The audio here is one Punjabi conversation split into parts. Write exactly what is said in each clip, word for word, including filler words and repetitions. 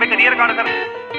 ਬਾਬੇ ਕਰੀਏ ਰਿਕਾਰਡ ਕਰ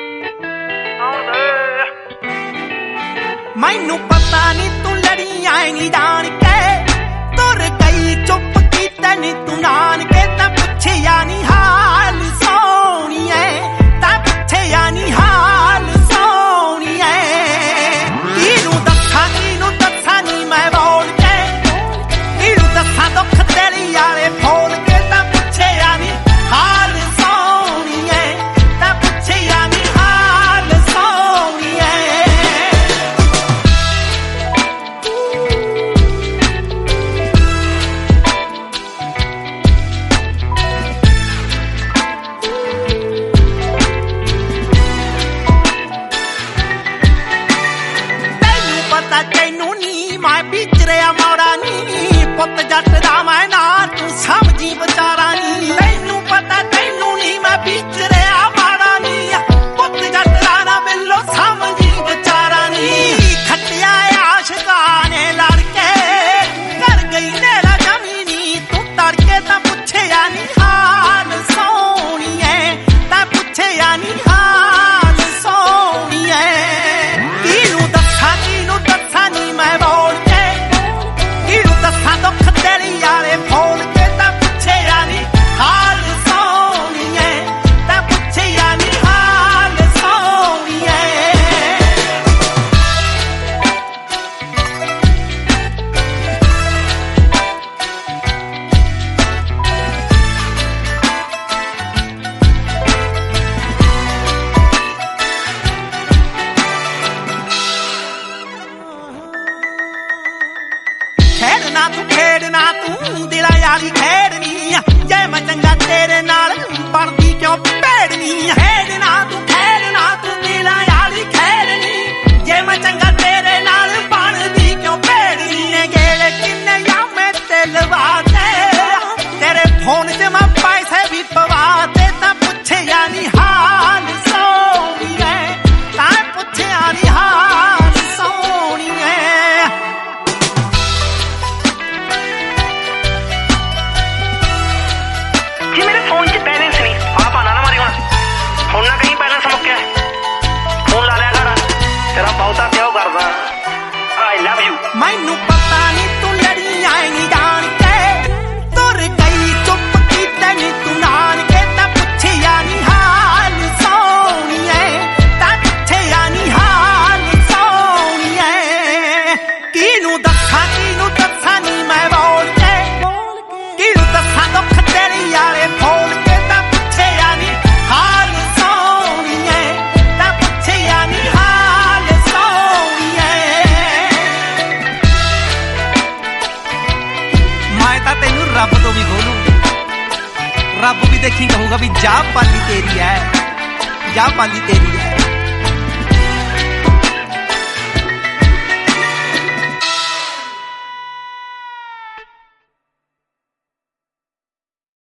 ਮੈਨੂੰ ਪਤਾ ਨੀ ਤੂੰ ਲੜੀ ਆਈ ਨੀ ਜਾਣ ਕੇ ਤੁਰ ਗਈ ਚੁੱਪ ਕੀਤਾ ਨੀ ਤੂੰ ਨਾਨਕੇ ਤਾਂ ਪੁੱਛਿਆ ਨੀ ਹਾਲ ਸੋਹਣੀਏ ਤਾਂ ਪੁੱਛਿਆ ਨੀ ਹਾਲ ਸੋਹਣੀਏ ਕਿਹਨੂੰ ਦੱਸਾਂ ਕਿਹਨੂੰ ਦੱਸਾਂ ਨੀ ਮੈਂ ਬੋਲ ਕੇ ਕਿਹਨੂੰ ਦੱਸਾਂ ਦੁੱਖ ਤੇਰੀ ਵਾਲੇ ਫੋਲ ਕੇ ਤਾਂ ਪੁੱਛਿਆ ਨੀ ਹਾਲ ਸੋਹਣੀਏ ਤਾਂ ਪੁੱਛਿਆ ਨੀ ਹਾਲ ਸੋਹਣੀਏ ਤੈਨੂੰ ਨੀ ਮੈਂ ਵਿਚਰਿਆ ਮੌੜਾ ਨੀ ਪੁੱਤ ਜੱਟ ਦਾ ਮੈਂ ਨਾ ਤੂੰ ਸਮਝੀ ਵਿਚਾਰਾ ਨੀ ਤੈਨੂੰ ਪਤਾ ਤੈਨੂੰ ਨੀ ਮੈਂ ਵਿਚਰਿਆ ਮੌੜਾ ਨੀ ਪੁੱਤ ਜੱਟ ਦਾ ਨਾ ਮਿਲੋ ਸਮਝੀ ਵਿਚਾਰਾ ਨੀ ਖੱਟਿਆ ਆਸ਼ਕਾਂ ਨੇ ਲੜ ਕੇ ਕਰ ਗਈ ਨੇਰਾ ਜ਼ਮੀਨੀ ਤੂੰ ਤੜਕੇ ਤਾਂ ਪੁੱਛਿਆ ਨੀ ਹਾਲ ਸੋਹਣੀਏ ਤਾਂ ਪੁੱਛਿਆ ਨੀ ਹਾਲ ਸੋਹਣੀਏ ਕਿਹਨੂੰ ਦੱਸਾਂ ਕਿਹਨੂੰ ਦੱਸਾਂ ਨੀ ਮੈਂ ਬੋਲ ਕੇ ਕਿਹਨੂੰ ਦੱਸਾਂ ਦੁੱਖ ਤੇਰੀ ਵਾਲੇ ਫੋਲ ਕੇ ਤਾਂ ਪੁੱਛਿਆ ਨੀ ਹਾਲ ਸੋਹਣੀਏ ਤਾਂ ਪੁੱਛਿਆ ਨੀ ਹਾਲ ਸੋਹਣੀਏ ਖੇਡਣਾ ਤੂੰ ਖੇਡਣਾ ਤੂੰ ਦਿਲਾਂ ਵਾਲੀ ਖੇਡਣੀ ਜੇ ਮੈਂ ਚੰਗਾ ਤੇਰੇ ਨਾਲ ਬਣਦੀ ਕਿਉਂ ਭੇੜਨੀ ਖੇਡਣਾ ਤੂੰ ਖੇਡਣਾ ਤੂੰ ਦਿਲਾਂ ਵਾਲੀ ਖੇਡਣੀ ਜੇ ਮੈਂ ਚੰਗਾ ਤੇਰੇ ਨਾਲ ਬਣਦੀ ਕਿਉਂ ਭੇੜਨੀ ਨੇ ਗੇੜੇ ਕਿੰਨੇ ਯਾਮੇ ਤੇ ਲਵਾਤੇ ਤੇਰੇ ਫੋਨ 'ਚ ਮੈਂ ਪੈਸੇ ਵੀ ਪਵਾਤੇ ਤਾਂ ਪੁੱਛਿਆ ਨੀ ਹਾਲ ਸੋਹਣੀਏ ਤਾਂ ਪੁੱਛਿਆ ਨੀ ਹਾਲ ਸੋਹਣੀਏ ਜੀ ਮੇਰੇ ਫੋਨ 'ਚ ਬੈਲੈਂਸ ਨਹੀਂ ਆ ਪਾਣਾ ਨਾ ਮਾਰੀ ਹੁਣ ਹੁਣ ਨਾ ਕਹੀਂ ਬੈਲੈਂਸ ਮੁੱਕਿਆ ਫੋਨ ਲਾ ਲਿਆ ਕਰ ਤੇਰਾ ਬਹੁਤਾ ਪਿਓ ਕਰਦਾ ਆਈ ਲਵ ਯੂ ਮੈਨੂੰ ਪਤਾ ਨੀ ਤੂੰ ਲੜੀ ਆਈ ਨੀ ਜਾਣ ਕੇ ਤੁਰ ਗਈ ਚੁੱਪ ਕੀਤਾ ਨੀ ਤੂੰ ਨਾਨਕੇ ਤਾਂ ਪੁੱਛਿਆ ਨੀ ਹਾਲ ਸੋਹਣੀਏ ਤਾਂ ਪੁੱਛਿਆ ਨੀ ਹਾਲ ਸੋਹਣੀਏ ਕਿਹਨੂੰ ਦੱਸਾਂ ਕਿਹਨੂੰ ਦੱਸਾਂ ਨੀ ਮੈਂ ਬੋਲ ਕੇ ਕਿਹਨੂੰ ਦੱਸਾਂ ਦੁੱਖ ਤੇਰੀ ਵਾਲੇ ਫੋਲ ਕੇ ਤਾਂ ਪੁੱਛਿਆ ਨੀ ਹਾਲ ਸੋਹਣੀਏ ਤਾਂ ਪੁੱਛਿਆ ਨੀ ਹਾਲ ਸੋਹਣੀਏ ਮੈਂ ਤਾਂ ਤੈਨੂੰ ਰੱਬ ਤੋਂ ਵੀ ਖੋਲੂ ਰੱਬ ਵੀ ਦੇਖੀ ਕਹੂਗਾ ਵੀ ਜਾ ਪਾਲੀ ਤੇਰੀ ਐ ਜਾ ਪਾਲੀ ਤੇਰੀ ਐ